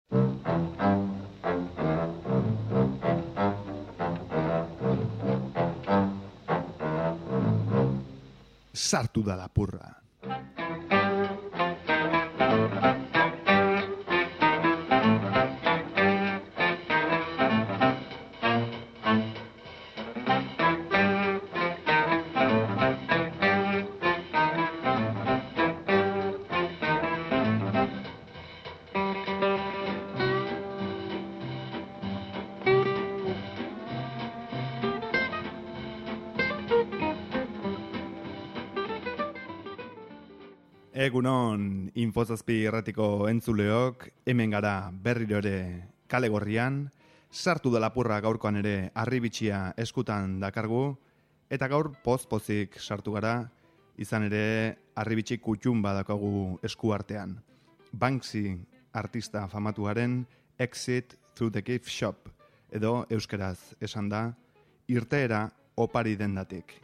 Sartu da lapurra. Egunon, Infozazpi irratiko entzuleok, hemen gara berriro ere kale gorrian, sartu da lapurra gaurkoan ere harribitxia eskutan dakargu, eta gaur poz-pozik sartu gara, izan ere harribitxi kutxun badakagu eskuartean. Banksy artista famatuaren Exit Through the Gift Shop, edo euskeraz esan da, irteera opari dendatik.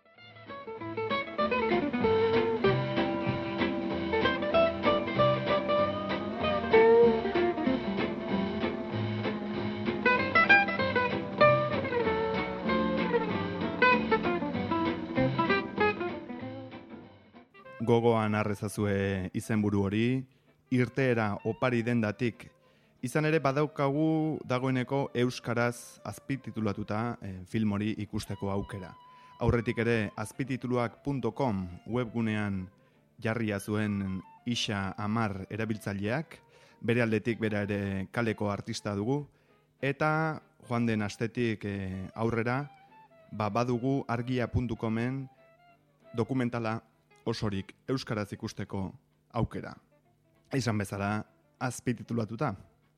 Gogoan arrezazue izenburu hori, irteera opari dendatik, izan ere badaukagu dagoeneko euskaraz azpititulatuta film hori ikusteko aukera. Aurretik ere azpitituluak.com webgunean jarria zuen Isa Amar erabiltzaileak, bere aldetik bera ere kaleko artista dugu, eta joan den astetik aurrera, badugu argia.comen dokumentala osorik euskaraz ikusteko aukera. Izan bezala, azpititulatuta.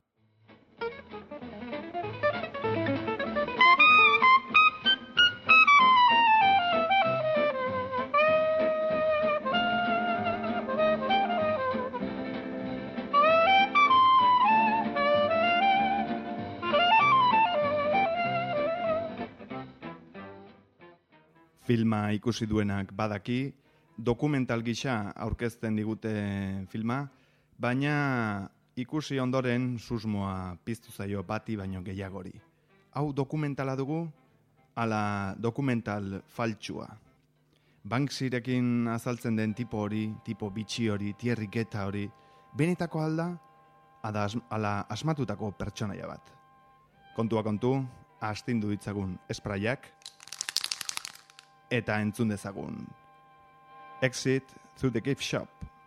Filma ikusi duenak badaki, dokumental gisa aurkezten digute filma, baina ikusi ondoren susmoa piztu zaio bati baino gehiagori. Hau dokumentala dugu, ala dokumental faltsua. Banksyrekin azaltzen den tipo hori, tipo bitxi hori, tierriketa hori, benetako alda, ala asmatutako pertsonaia bat. Kontua kontu, astindu ditzagun espraiak, eta entzun dezagun. Exit Through the Gift Shop.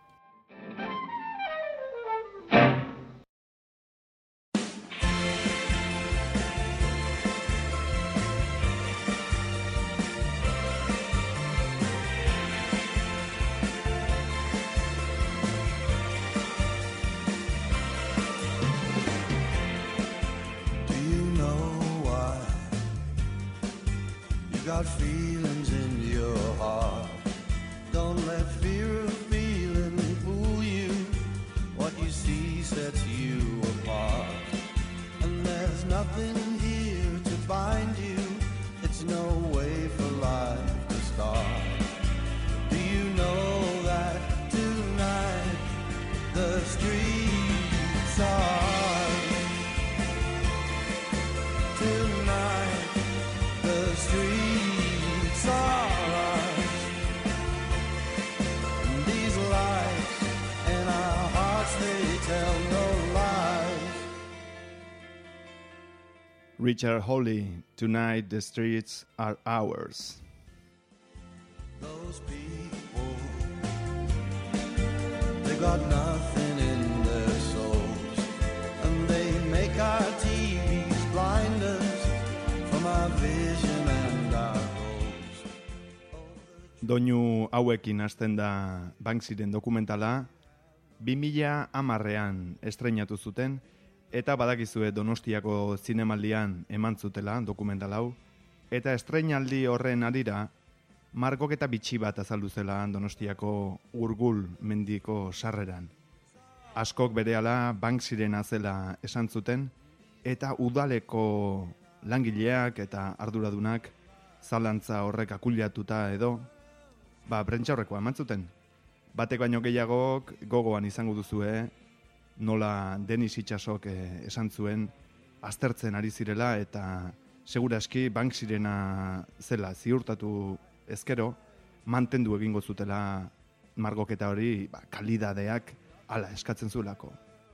Do you know why you got feelings in your heart? Don't let fear of feeling fool you. What you see sets you apart. And there's nothing here to bind you. It's no way for life to start. Do you know that tonight the streets are? Tonight the streets are. Richard Hawley, Tonight the Streets Are Ours. Those people, they got nothing in their souls, and they make our TVs blind us from our vision and our goals. Doinu hauekin hasten da Banksyren dokumentala, 2010ean estreinatu zuten, eta badakizue Donostiako zinemaldian eman zutela dokumental hau, eta estreinaldi horren arira, margoketa bitxi bat azaldu zela Donostiako Urgul mendiko sarreran. Askok berehala Banksyren azela esan zuten, eta udaleko langileak eta arduradunak zalantza horrek akuliatuta edo, prentsaurrekoa eman zuten. Batek baino gehiagok gogoan izango duzue, nola Denis Itxasok esan zuen aztertzen ari zirela eta seguraski Banksyrena zela ziurtatu ezkero mantendu egingo zutela margoketa hori kalidadeak hala eskatzen zuelako.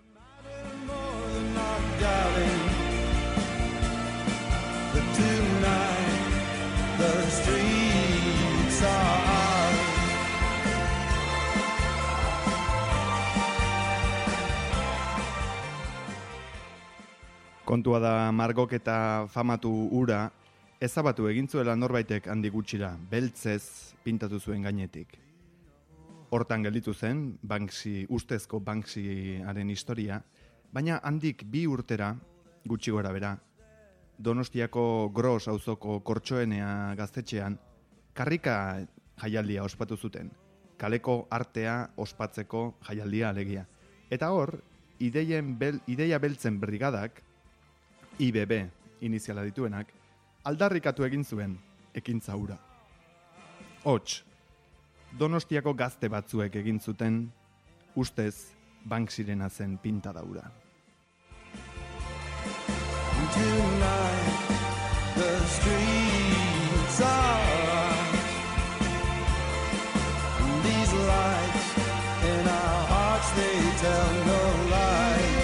Kontua da margoketa famatu ura ezabatu egin zuela norbaitek handik gutxira, beltzez pintatu zuen gainetik. Hortan gelditu zen, ustezko Banksyaren historia, baina handik 2 urtera, gutxi gora bera, Donostiako Gros auzoko Kortxoenea gaztetxean, karrika jaialdia ospatu zuten, kaleko artea ospatzeko jaialdia alegia. Eta hor, ideia beltzen brigadak, IBB iniziala dituenak, aldarrikatu egin zuen ekintza hura. Hots, Donostiako gazte batzuek egin zuten, ustez Banksyrena zen pintada hura. Tonight, the streets are these lights in our hearts, they tell no lies.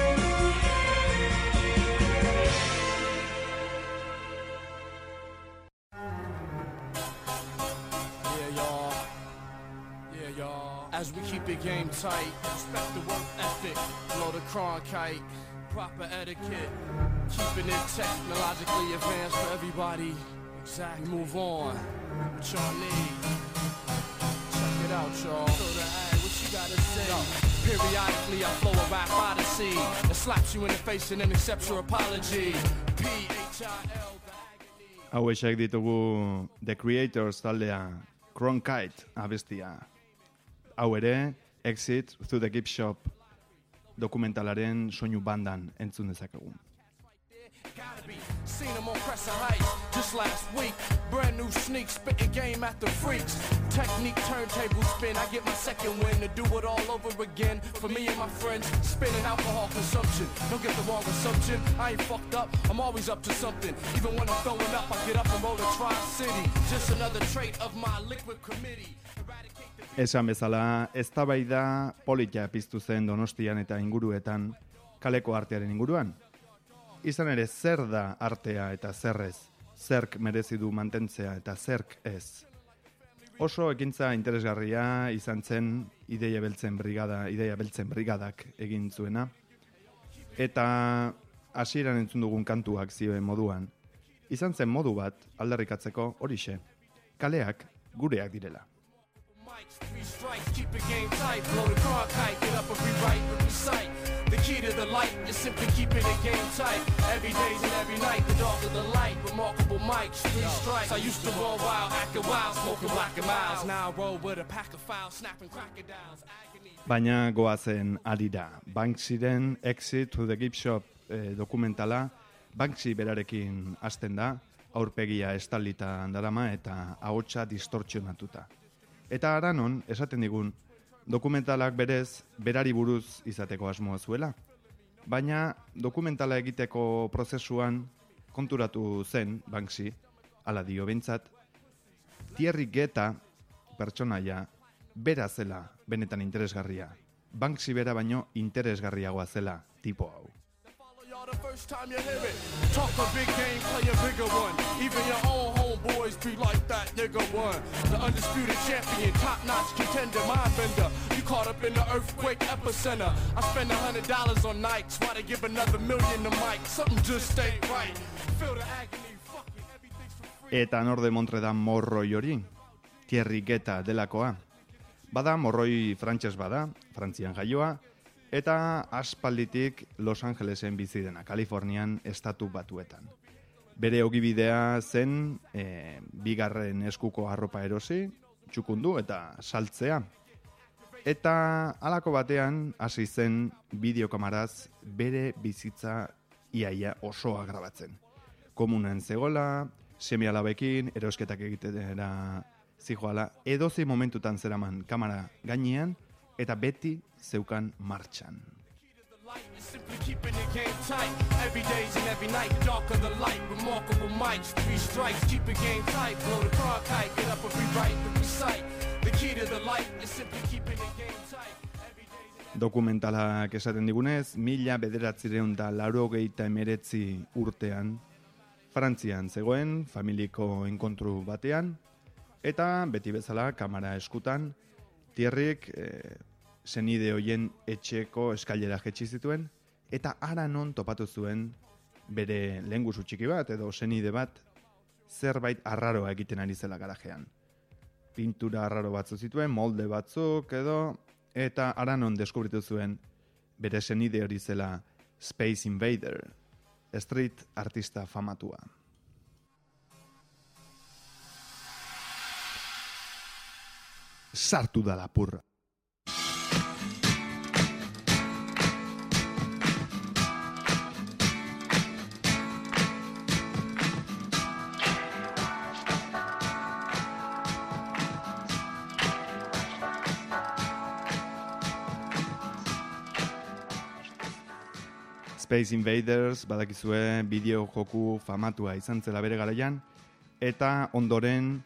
Yeah, y'all. As we keep the game tight, respect the work ethic, blow the Cronkite, proper etiquette. Keeping it technologically advanced for everybody. Exactly. Move on. What y'all need? Check it out, y'all. What you gotta say? Yo. Periodically, I flow a rap odyssey that slaps you in the face and then accepts your apology. PHIL. Hau esek ditugu The Creators taldea, Cronkite abestia. Hau ere, Exit Through the Gift Shop dokumentalaren soinu bandan entzun dezakegu. Gotta be seen him on Crescent Heights just last week. Brand new sneak, spitting game at the freaks. Technique, turntable spin. I get my second win to do it all over again. For me and my friends, spinning alcohol consumption. Don't get the wrong assumption. I ain't fucked up. I'm always up to something. Even when I'm throwing up, I get up and roll to Tri-City. Just another trait of my liquid committee. Esan bezala, eztabaida polita piztu zen Donostian eta inguruetan kaleko artearen inguruan. Izan ere, zer da artea eta zerrez, zerk merezi du mantentzea eta zerk ez. Oso ekintza interesgarria izan zen Ideia Beltzen Brigadak egin zuena, eta hasieran entzun dugun kantuak zioen moduan, izan zen modu bat aldarrikatzeko horixe, kaleak gureak direla. Three strikes, keep the game tight, blow the Cronkite, get up and rewrite and recite. The key to the light is simply keeping the game tight. Every day's and every night, the dog of the light. Remarkable mics, 3 strikes. I used to roll wild, acting wild, smoking black and miles. Now I roll with a pack of files, snapping crocodiles. Baina goazen arira. Banksyren Exit to the Gift Shop dokumentala, Banksy berarekin hasten da, aurpegia estalita darama eta ahotsa distortzionatuta. Eta aranon, esaten digun, dokumentalak berez, berari buruz izateko asmoa zuela. Baina dokumentala egiteko prozesuan konturatu zen, Banksy, ala dio behintzat, Thierry Guetta pertsonaia bera zela benetan interesgarria. Banksy bera baino interesgarriagoa zela tipo hau. The first time you hear it, talk a big game, play a bigger one. Even your own homeboys be like that nigga one. The undisputed champion, top-notch contender, mind bender. You caught up in the earthquake epicenter. I spend $100 on Nikes, why they give another million to Mike? Something just ain't right. Feel the agony, fuck it, everything's for free. Eta nor demontre da morroi hori, Thierry Guetta delakoa. Bada morroi frantses bada, Frantzian jaioa, eta aspalditik Los Angelesen bizi dena, Kalifornian estatu batuetan. Bere ogibidea zen bigarren eskuko arropa erosi, txukundu eta saltzea. Eta halako batean hasi zen bideokamaraz bere bizitza iaia osoa grabatzen. Komunen zegola, seme-alabekin, erosketak egitera zijoala, edozi momentutan zeraman kamera gainean, eta beti zeukan martxan. Simply keeping the game tight. Every day's and every night, darker the light. Remarkable mics, 3 strikes, keep the game tight. Blow the car kite, get up and rewrite the recite. The key to the light is simply keeping the game tight. Dokumentalak esaten digunez, 1989 urtean, Frantzian zegoen, familiko enkontru batean, eta beti bezala, kamera eskutan, Thierryk senide hoien etxeko eskailera jetxi zituen, eta ara non topatu zuen bere lehengusu txiki bat, edo senide bat, zerbait arraroa egiten ari zela garajean. Pintura arraro batzu zituen, molde batzuk edo, eta ara non deskubritu zuen bere senide hori zela Space Invader, street artista famatua. Sartu da lapurra. Space Invaders, badakizue, bideo joku famatua izan zela bere garaian, eta ondoren,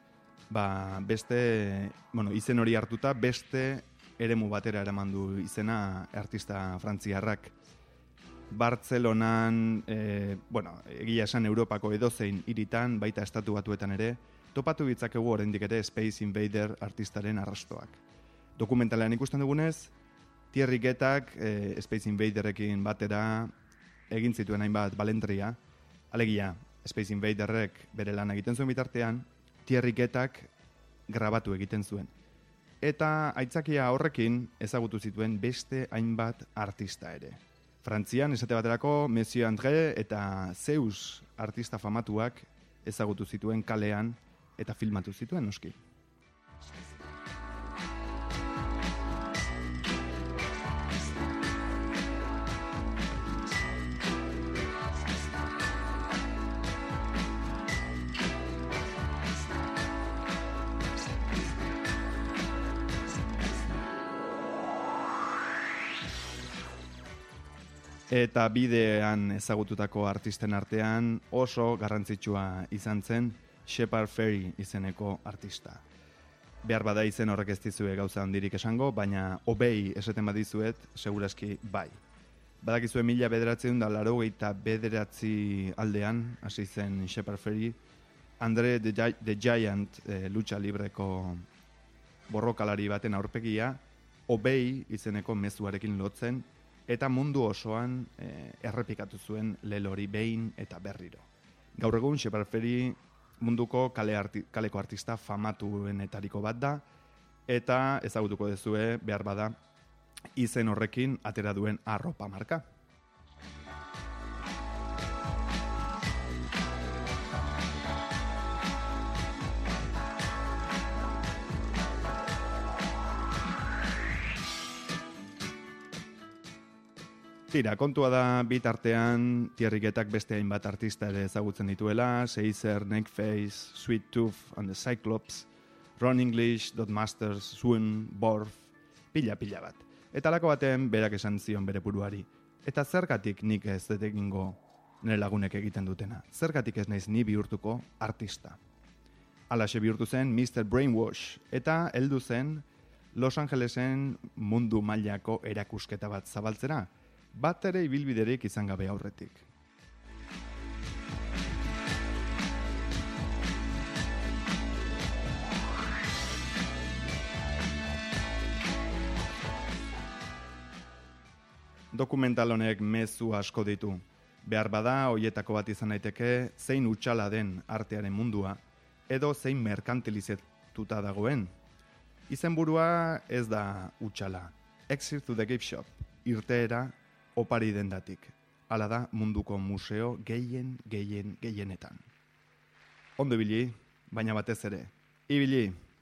izen hori hartuta, beste eremu batera eraman du izena artista frantziarrak. Bartzelonan, egia esan Europako edozein hiritan, baita estatu batuetan ere, topatu ditzakegu oraindik ere Space Invader artistaren arrastoak. Dokumentalean ikusten dugunez, Thierry Gettak Space Invaderekin batera egin zituen hainbat balentria. Alegia, Space Invaderrek bere lan egiten zuen bitartean, Thierry Gettak grabatu egiten zuen. Eta aitzakia horrekin ezagutu zituen beste hainbat artista ere. Frantzian, esate baterako, Monsieur André eta Zeus artista famatuak ezagutu zituen kalean eta filmatu zituen, noski. Eta bidean ezagututako artisten artean oso garrantzitsua izan zen Shepard Fairey izeneko artista. Behar bada izen horrek ez dizue gauza handirik esango, baina obei esaten badizuet, segurazki bai. Badakizue 1989 aldean, hasi zen Shepard Fairey, Andre the Giant lucha libreko borrokalari baten aurpegia, obei izeneko mezuarekin lotzen, eta mundu osoan errepikatu zuen lelo hori behin eta berriro. Gaur egun, Shepard Fairey munduko kaleko artista famatuenetariko bat da, eta ezagutuko duzue, behar bada, izen horrekin atera duen arropa marka. Tira, kontua da bitartean Thierry Gettak beste hainbat artista ere ezagutzen dituela, Seizer, Neckface, Sweet Tooth and the Cyclops, Ron English, Dot Masters, Swoon, Borf, pila bat. Eta alako baten berak esan zion bere buruari. Eta zergatik nik ez dut egingo nire lagunek egiten dutena? Zergatik ez naiz ni bihurtuko artista? Alaxe bihurtu zen Mr. Brainwash, eta heldu zen Los Angelesen mundu mailako erakusketa bat zabaltzera, bat ere ibilbiderik izan gabe aurretik. Dokumental honek mezu asko ditu. Behar bada, hoietako bat izan daiteke, zein hutsala den artearen mundua, edo zein merkantilizetuta dagoen. Izenburua ez da hutsala. Exit to the gift shop, irteera opari dendatik. Hala da munduko museo gehienetan. Ondo ibili, baina batez ere. Ibili!